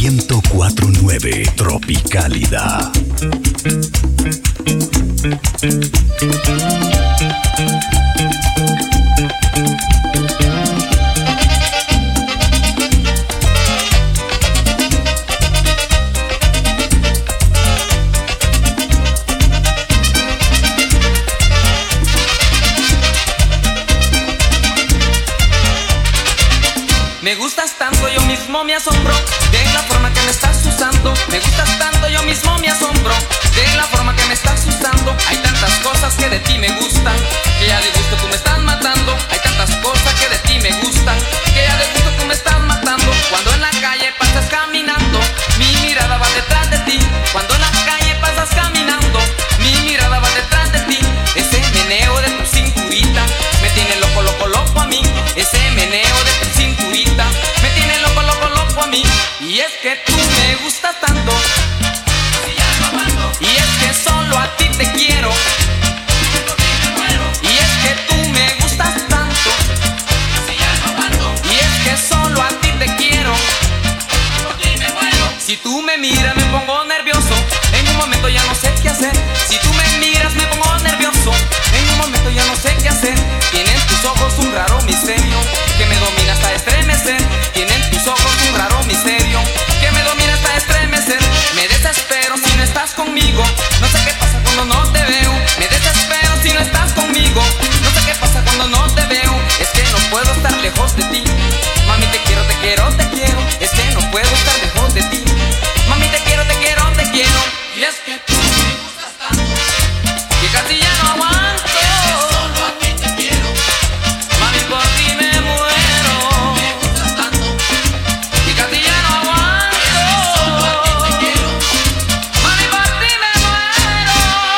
104.9 Tropicalidad. Me gustas tanto, yo mismo me asombro de la forma que me estás usando. Me gustas tanto, yo mismo me asombro de la forma que me estás usando. Hay tantas cosas que de ti me gustan, que ya de gusto tú me estás matando. Hay tantas cosas que de ti me gustan, que ya de gusto tú me estás matando. Cuando en la calle pasas caminando, mi mirada va detrás de ti. Cuando en la calle pasas caminando, mi mirada va detrás de ti. Ese meneo de tu cinturita me tiene loco, loco, loco a mí. Ese meneo de tu cinturita me tiene loco, loco, loco a mí. Y es que tú me gustas tanto, y es que solo a ti te quiero, y es que tú me gustas tanto, y es que solo a ti te quiero. Si tú me miras me pongo nervioso, en un momento ya no sé qué hacer. Si tú me miras me pongo nervioso, en un momento ya no sé qué hacer. Tienen tus ojos un raro misterio que me domina hasta estremecer. Tienen tus ojos un raro misterio que me domina hasta estremecer. Me desespero si no estás conmigo, no sé qué pasa cuando no te veo. Me desespero si no estás conmigo, no sé qué pasa cuando no te veo. Es que no puedo estar lejos de ti, mami, te quiero, te quiero, te quiero. Es que no puedo estar lejos de ti, mami, te quiero, te quiero, te quiero. Y es que tú me gustas tanto que casi ya no aguanto. Solo a ti te quiero, mami, por ti me muero. Me gustas tanto que casi ya no aguanto. Solo a ti te quiero, mami, por ti me muero.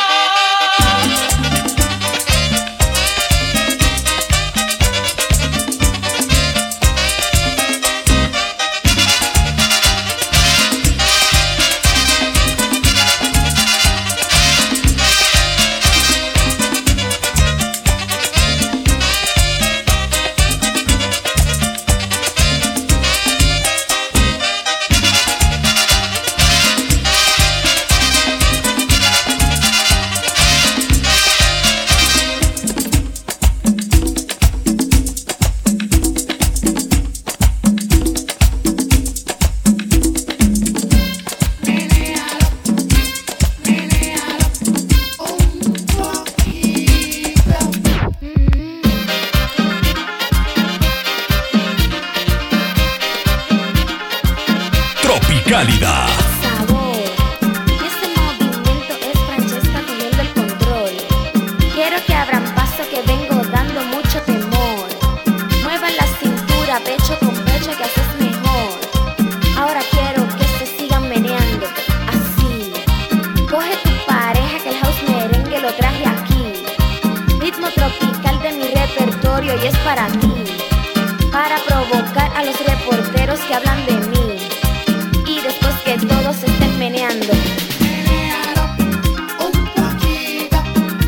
Tropicalidad. Sabor. Y este movimiento es Francesca cogiendo el control. Quiero que abran paso que vengo dando mucho temor. Muevan la cintura, pecho con pecho, que así es mejor. Ahora quiero que se sigan meneando así. Coge tu pareja que el house merengue lo traje aquí. Ritmo tropical de mi repertorio y es para ti, para provocar a los reporteros que hablan de mí. Y después que todos se estén meneando, Menéalo un poquito,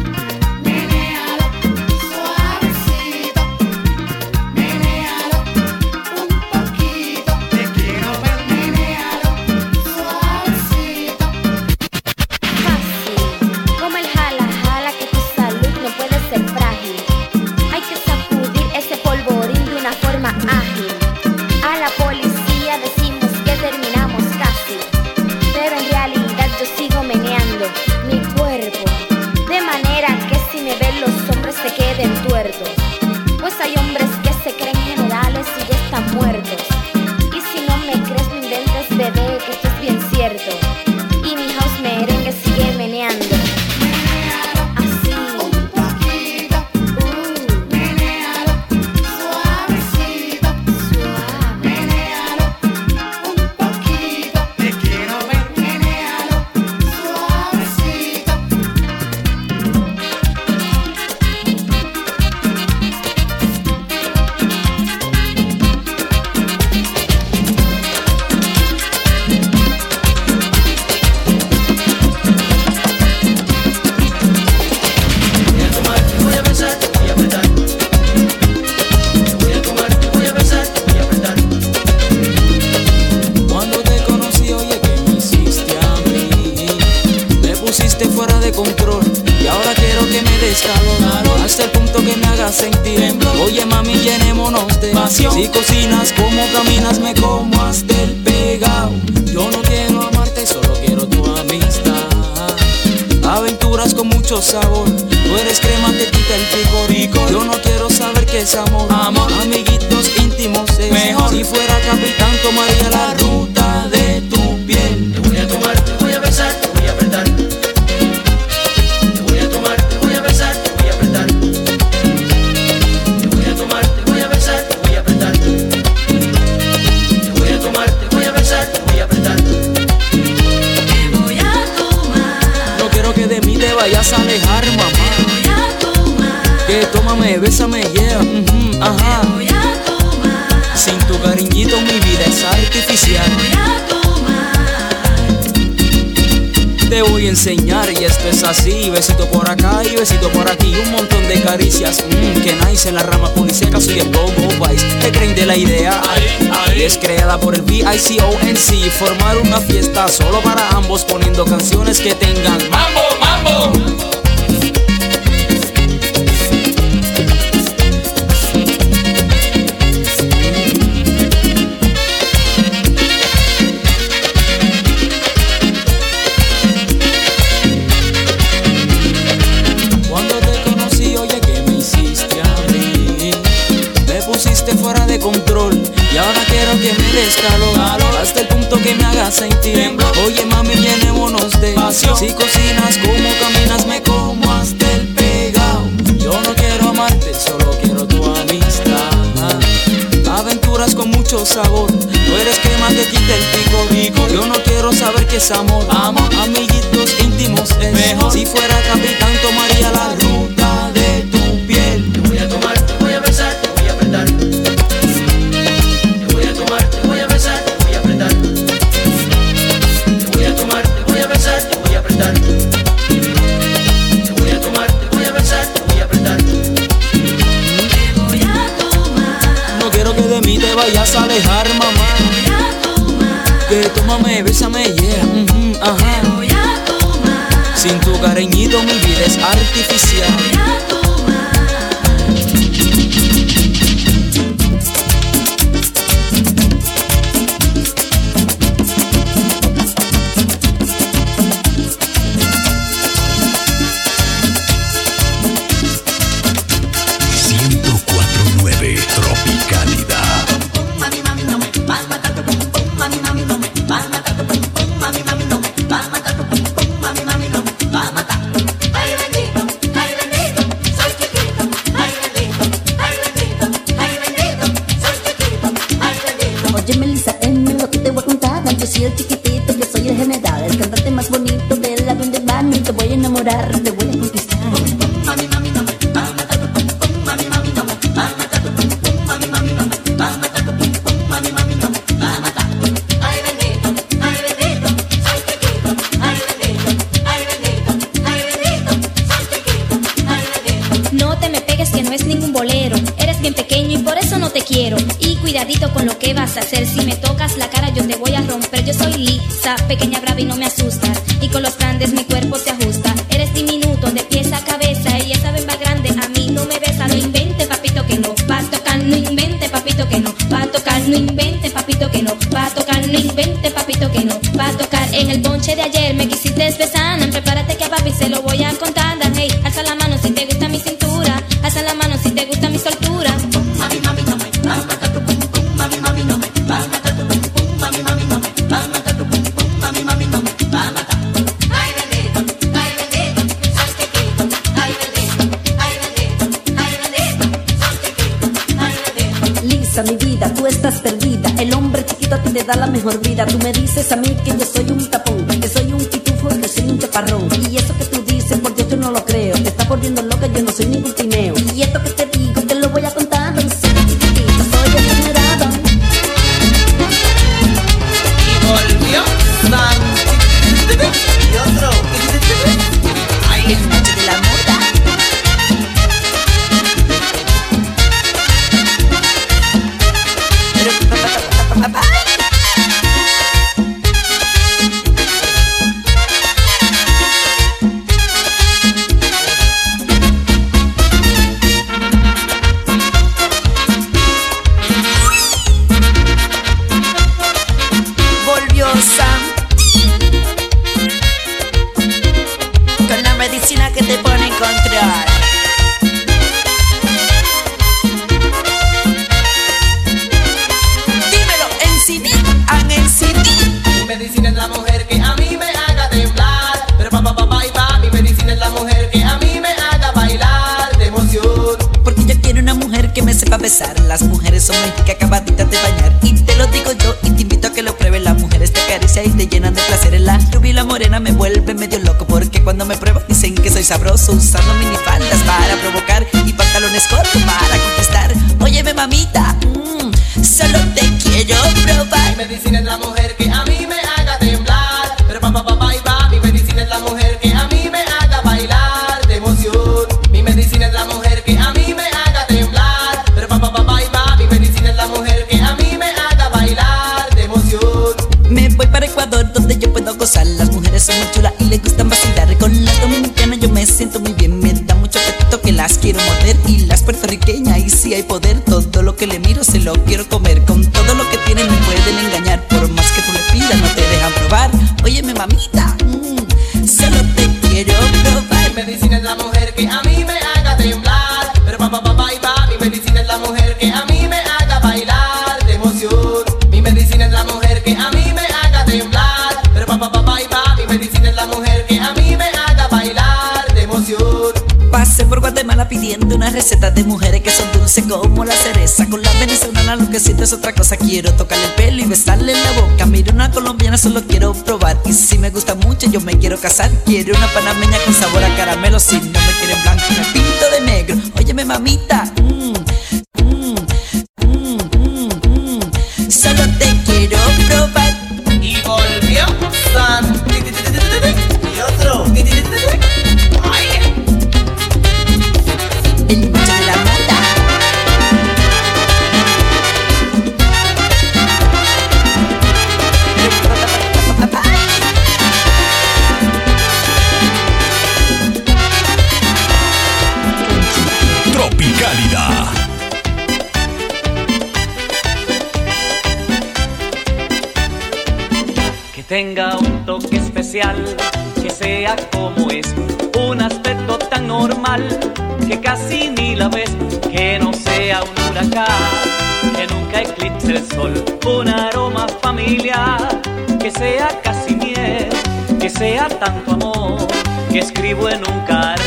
menéalo suavecito, menéalo un poquito, te quiero ver, menéalo suavecito. fácil, como el jala jala, que tu salud no puede ser frágil. Hay que sacudir ese polvorín de una forma ágil. A la policía decimos que terminamos casi, pero en realidad yo sigo meneando mi cuerpo, de manera que si me ven los hombres se queden tuertos. Pues hay hombres que se creen generales y ya están muertos. Y si no me crees, no inventes, bebé, que esto es bien cierto. Y mi house merengue sigue meneando así. Un poquito, menéalo suavecito, Suave. menéalo un poquito, te quiero ver, menéalo suavecito. llenémonos de pasión. Si cocinas como caminas, me como hasta el pegado. Yo no quiero amarte, solo quiero tu amistad. Aventuras con mucho sabor, tú eres crema, te quita el picor. Yo no quiero saber qué es amor, amiguitos íntimos es mejor. Si fuera capitán tomaría la ruta de tu piel. Te voy a tomar, te voy a besar, te voy a apretar. Te voy a tomar, te voy a besar, te voy a apretar. Te voy a tomar, te voy a besar, te voy a apretar. Te voy a tomar, te voy a besar, te voy a apretar. Te voy a tomar. No quiero que de mí te vayas a alejar, mamá. Te voy a tomar. Que tómame, bésame, yeah, ajá. Te voy a tomar. Sin tu cariñito mi vida es artificial. Te voy a tomar. Te voy a enseñar y esto es así. Besito por acá y besito por aquí. Un montón de caricias, que nice. En la rama policíaca soy el Go-Go Vice. ¿Te creen de la idea? Y es creada por el VICONC. Formar una fiesta solo para ambos, poniendo canciones que tengan mambo, mambo. Fuera de control y ahora quiero que me des calor hasta el punto que me hagas sentir. Oye mami, llenémonos de pasión. Si cocinas como caminas, me como hasta el pegado. Yo no quiero amarte, solo quiero tu amistad. Aventuras con mucho sabor, tú eres crema que quita el picor. Yo no quiero saber qué es amor, amiguitos íntimos es mejor. Si fuera capitán tomaría la ruta de tu piel. Te voy a tomar, te voy a besar, te voy a apretar. Te voy a tomar, te voy a besar, te voy a apretar. Te voy a tomar, te voy a besar, te voy a apretar. Te voy a tomar, te voy a besar, te voy a apretar. Te voy a tomar. No quiero que de mí te vayas a alejar, mamá. Te voy a tomar. Que tómame, bésame, yeah, ajá. Te voy a tomar. Sin tu cariñito mi vida es artificial. Te voy a tomar. Oye Melissa, lo que te voy a contar. Yo soy el chiquitito, yo soy el general, el cantante más bonito del avión de mami. Te voy a enamorar, te voy a conquistar. Mami, mami, no me va a matar. Mami, mami, no me va a matar. Mami, mami, no me va a matar. Mami, mami, no me va a matar. Ay, bendito, soy chiquito. Ay, bendito, ay, bendito, ay, bendito, soy chiquito. Ay, bendito. No te me pegues que no es ningún bolero. Eres bien pequeño y por eso no te quiero. Y cuidadito con lo que vas a hacer. Si me tocas la cara yo te voy a romper. Yo soy lisa, pequeña, brava y no me asustas. Y con los grandes mi cuerpo se ajusta. Eres diminuto de pies a cabeza. Y esa bemba grande a mí no me besa. No invente papito que no va a tocar. No invente papito que no va a tocar. No invente papito que no va a tocar. No invente papito que no va a tocar. En el ponche de ayer me quisiste besar. Prepárate que a papi se lo voy a contar. Hey, alza la mano si te gusta mi cintura. Alza la mano si te gusta mi soltura. Mami, mami, no me va a matar. Mami, mami, no me va a matar. Mami, mami, no me va a matar. Mami, mami, no me va a matar. Ay, bendito, soy chiquito. Ay, bendito, ay, bendito, ay, bendito, soy chiquito. Ay, bendito. Lisa, mi vida, tú estás perdida. El hombre chiquito a ti te da la mejor vida. Tú me dices a mí que yo soy un tapón, que soy un pitufo, que soy un chaparrón. Y eso que tú dices, por Dios yo no lo creo. Te estás volviendo loca, yo no soy ningún tineo. Y esto que te digo, te lo voy a contar. Soy chiquitito, soy degenerado. Y volvió y otro. Ay, es noche de la moda. medicina es la mujer que a mí me haga temblar. Pero papá y pa, mi medicina es la mujer que a mí me haga bailar de emoción. Porque yo quiero una mujer que me sepa besar. Las mujeres son mágicas acabaditas de bañar. Y te lo digo yo y te invito a que lo pruebes. Las mujeres te acarician y te llenan de placer. La rubia y la morena me vuelve medio loco, porque cuando me prueban dicen que soy sabroso, usando minifaldas para provocar y pantalones cortos para conquistar. Óyeme mamita, solo te quiero probar. Mi medicina es la mujer que a mí me haga temblar. Pero papá y pa, mi medicina es la mujer que a mí me haga bailar de emoción. Mi medicina es la mujer que a mí me haga temblar. Pero papá y pa, mi medicina es la mujer que a mí me haga bailar de emoción. Me voy para Ecuador, donde yo puedo gozar. Las mujeres son muy chulas y les gustan vacilar. Con las dominicanas yo me siento muy bien. Me da mucho apetito que las quiero morder. Y las puertorriqueñas, ahí sí hay poder. Todo lo que le miro se lo quiero comer. Con todo lo que tienen me pueden engañar. Por más que tú le pidas no te dejan probar. Óyeme mamita, solo te quiero probar. Mi medicina es la mujer que a mí me haga temblar. Pero papá y pa, mi medicina es la mujer que a mí me haga bailar de emoción. Mi medicina es la mujer que a mí me haga temblar. Pero papá y pa, mi medicina es la mujer que a mí me haga bailar de emoción. Pasé por Guatemala pidiendo una receta de mujeres que son dulces como la cereza. Con la venezolana lo que siento es otra cosa. Quiero tocarle el pelo y besarle en la boca. Miro una colombiana, solo quiero probar. Y si me gusta mucho yo me quiero casar. Quiero una panameña con sabor a caramelo. Si no me quieren blanco me pinto de negro. Óyeme mamita, solo te quiero probar. Y volvió Sam. Y otro. Ay. El macho de la mata. Tropicalidad. Que tenga un toque especial, que sea como es, un aspecto tan normal que casi ni la ves, que no sea un huracán, que nunca eclipse el sol, un aroma familiar, que sea casi miel, que sea tanto amor, que escribo en un cartel.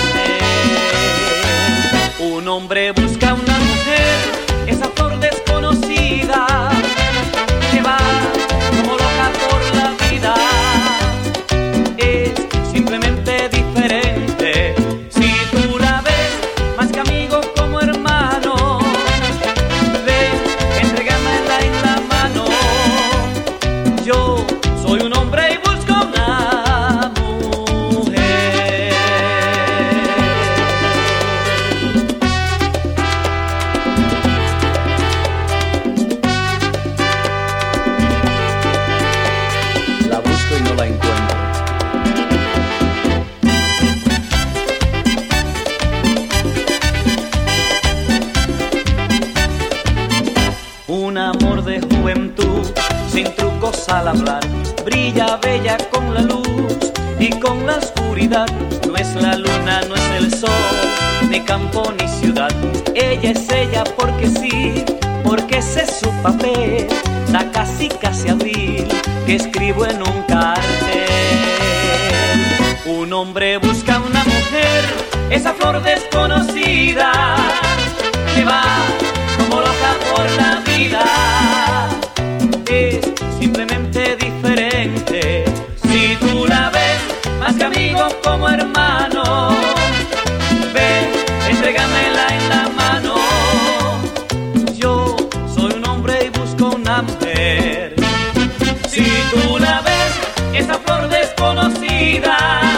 Un hombre busca una mujer, esa flor desconocida, que va como loca por la vida. Es simplemente diferente. Si tú la ves más que amigo, como hermano, ven, entrégamela en la mano. Yo soy un hombre y busco una mujer. La busco y no la encuentro. Un amor de juventud, sin trucos al hablar, brilla bella con la luz y con la oscuridad. No es la luna, no es el sol, ni campo ni ciudad. Ella es ella porque sí, porque ese es su papel. Da casi abril, que escribo en un cartel. Un hombre busca una mujer, esa flor desconocida, que va como loca por la vida. Es simplemente diferente. Si tú la ves más que amigo, como hermano, ven, entrégamela en la mano. Yo soy un hombre y busco una mujer. Si tú la ves, esa flor desconocida,